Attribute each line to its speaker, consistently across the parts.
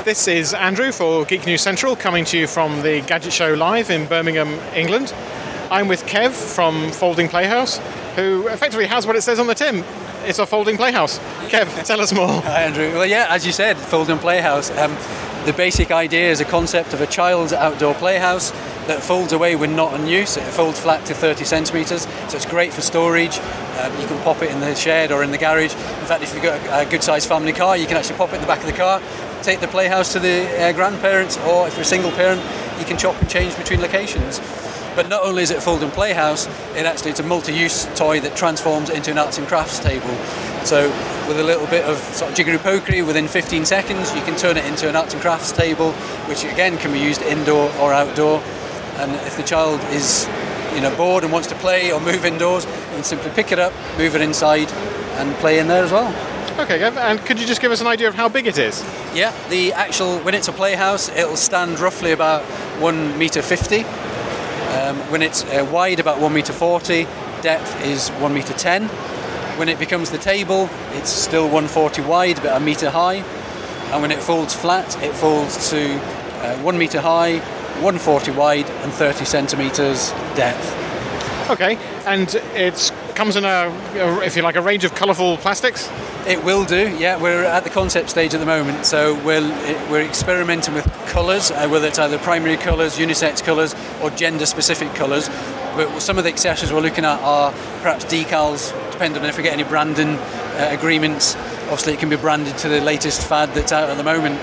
Speaker 1: This is Andrew for Geek News Central, coming to you from the Gadget Show Live in Birmingham, England. I'm with Kev from Folding Playhouse, who effectively has what it says on the tin. It's a folding playhouse. Kev, tell us more.
Speaker 2: Hi, Andrew. Well, yeah, as you said, Folding Playhouse. The basic idea is a concept of a child's outdoor playhouse that folds away when not in use. It folds flat to 30 centimetres, so it's great for storage. You can pop it in the shed or in the garage. In fact, if you've got a good-sized family car, you can actually pop it in the back of the car, take the playhouse to the grandparents, or if you're a single parent, you can chop and change between locations. But not only is it a folding playhouse, it's a multi-use toy that transforms into an arts and crafts table. So with a little bit of sort of jiggery-pokery, within 15 seconds, you can turn it into an arts and crafts table, which again can be used indoor or outdoor. And if the child is bored and wants to play or move indoors, you can simply pick it up, move it inside, and play in there as well.
Speaker 1: Okay, Kev, and could you just give us an idea of how big it is?
Speaker 2: Yeah, when it's a playhouse, it'll stand roughly about 1.50 metre. When it's wide, about 1.40 metre, depth is 1.10 metre. When it becomes the table, it's still 1.40 wide, but 1 metre high. And when it folds flat, it folds to 1 metre high, 1.40 wide, and 30 centimetres depth.
Speaker 1: Okay, and it comes in a range of colourful plastics?
Speaker 2: It will do, yeah. We're at the concept stage at the moment, so we're experimenting with colours, whether it's either primary colours, unisex colours, or gender-specific colours. But some of the accessories we're looking at are perhaps decals, depending on if we get any branding agreements. Obviously, it can be branded to the latest fad that's out at the moment.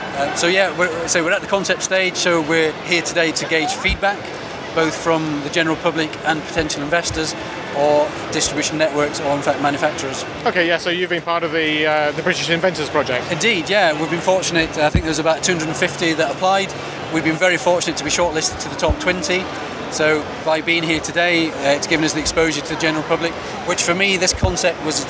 Speaker 2: We're at the concept stage, so we're here today to gauge feedback, both from the general public and potential investors, or distribution networks, or in fact manufacturers.
Speaker 1: Okay, yeah, so you've been part of the British Inventors Project.
Speaker 2: Indeed, yeah, we've been fortunate. I think there's about 250 that applied. We've been very fortunate to be shortlisted to the top 20. So by being here today, it's given us the exposure to the general public, which for me, this concept was,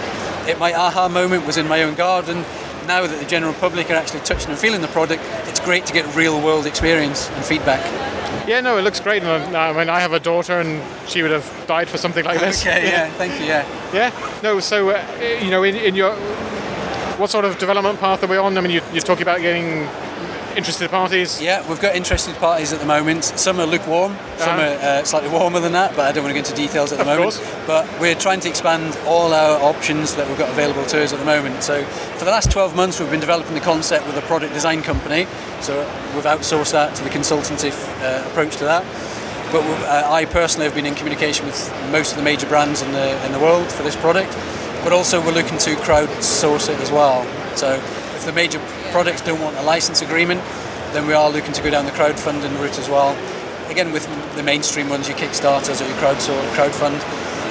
Speaker 2: my aha moment was in my own garden. Now that the general public are actually touching and feeling the product, it's great to get real world experience and feedback.
Speaker 1: Yeah, no, it looks great. I have a daughter, and she would have died for something like this.
Speaker 2: Okay, yeah, thank you, yeah.
Speaker 1: Yeah, no, so, in your... What sort of development path are we on? I mean, you're talking about getting interested parties.
Speaker 2: Yeah, we've got interested parties at the moment. Some are lukewarm, some are slightly warmer than that, but I don't want to go into details at the moment.
Speaker 1: Course.
Speaker 2: But we're trying to expand all our options that we've got available to us at the moment. So for the last 12 months, we've been developing the concept with a product design company. So we've outsourced that to the consultancy approach to that. But I personally have been in communication with most of the major brands in the world for this product. But also we're looking to crowdsource it as well. So if the major products don't want a license agreement, then we are looking to go down the crowdfunding route as well. Again, with the mainstream ones, your Kickstarters or your crowdfund.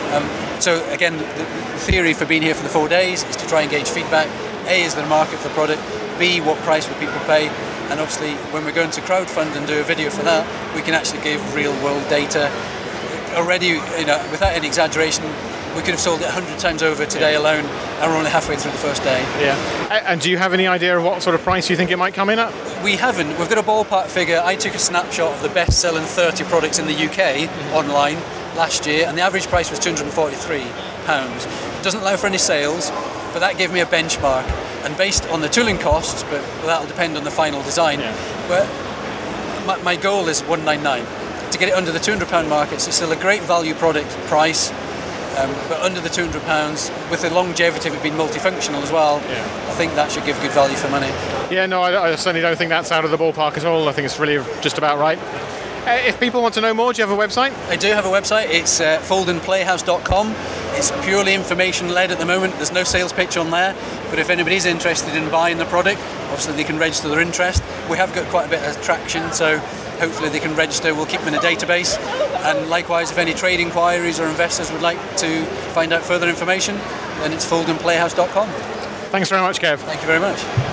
Speaker 2: So again, the theory for being here for the 4 days is to try and gauge feedback. A, is there a market for the product? B, what price will people pay? And obviously, when we're going to crowdfund and do a video for that, we can actually give real world data. Already, without any exaggeration, we could have sold it 100 times over today alone, and we're only halfway through the first day.
Speaker 1: Yeah. And do you have any idea of what sort of price you think it might come in at?
Speaker 2: We haven't. We've got a ballpark figure. I took a snapshot of the best-selling 30 products in the UK online last year, and the average price was £243. It doesn't allow for any sales, but that gave me a benchmark. And based on the tooling costs, but that'll depend on the final design. Yeah. But my goal is £199. To get it under the £200 mark, it's still a great value product price. But under the £200, with the longevity of it being multifunctional as well, I think that should give good value for money.
Speaker 1: Yeah, no, I certainly don't think that's out of the ballpark at all. I think it's really just about right. If people want to know more, do you have a website?
Speaker 2: I do have a website. It's foldingplayhouse.com. It's purely information-led at the moment. There's no sales pitch on there. But if anybody's interested in buying the product, obviously they can register their interest. We have got quite a bit of traction, so hopefully they can register. We'll keep them in a database. And likewise, if any trade inquiries or investors would like to find out further information, then it's foldingplayhouse.com.
Speaker 1: Thanks very much, Kev.
Speaker 2: Thank you very much.